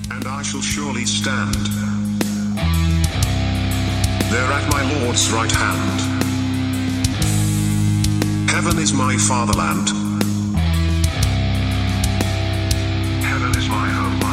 and I shall surely stand there at my Lord's right hand. Heaven is my fatherland. Heaven is my home.